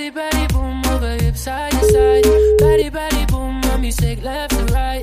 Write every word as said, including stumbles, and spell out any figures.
Betty, Betty, boom, over hips, side to side. Betty, Betty, boom, mommy, shake left to right.